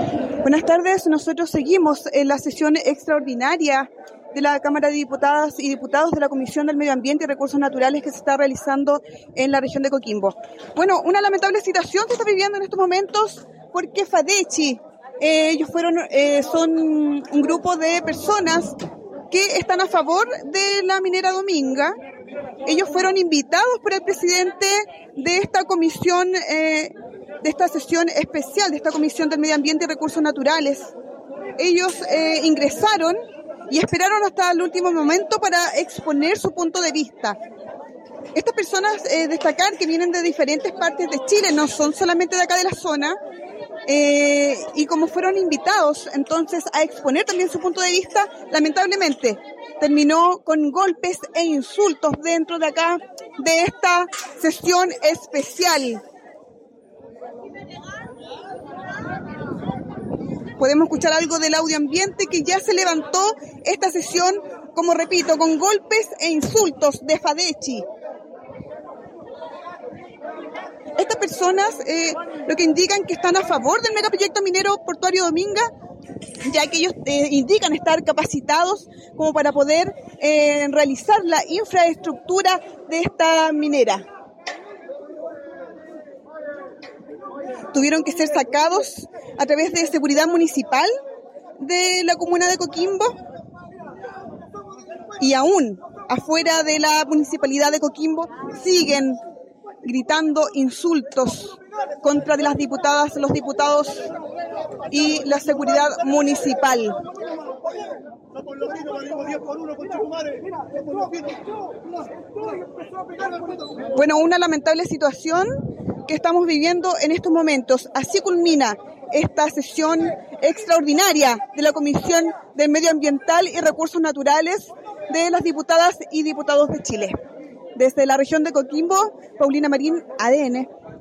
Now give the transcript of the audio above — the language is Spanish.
Buenas tardes, nosotros seguimos en la sesión extraordinaria de la Cámara de Diputadas y Diputados de la Comisión del Medio Ambiente y Recursos Naturales que se está realizando en la región de Coquimbo. Bueno, una lamentable situación se está viviendo en estos momentos porque FADECHI, ellos son un grupo de personas que están a favor de la minera Dominga. Ellos fueron invitados por el presidente de esta comisión, de esta sesión especial, de esta Comisión del Medio Ambiente y Recursos Naturales. Ellos ingresaron y esperaron hasta el último momento para exponer su punto de vista. Estas personas, destacar que vienen de diferentes partes de Chile, no son solamente de acá de la zona, y como fueron invitados entonces a exponer también su punto de vista, lamentablemente terminó con golpes e insultos dentro de acá, de esta sesión especial. Podemos escuchar algo del audio ambiente que ya se levantó esta sesión, como repito, con golpes e insultos de FADECHI. Estas personas lo que indican que están a favor del megaproyecto minero portuario Dominga, ya que ellos indican estar capacitados como para poder realizar la infraestructura de esta minera. Tuvieron que ser sacados a través de seguridad municipal de la comuna de Coquimbo y aún afuera de la municipalidad de Coquimbo siguen gritando insultos contra de las diputadas, los diputados y la seguridad municipal. Bueno, una lamentable situación que estamos viviendo en estos momentos. Así culmina esta sesión extraordinaria de la Comisión del Medio Ambiental y Recursos Naturales de las diputadas y diputados de Chile. Desde la región de Coquimbo, Paulina Marín, ADN.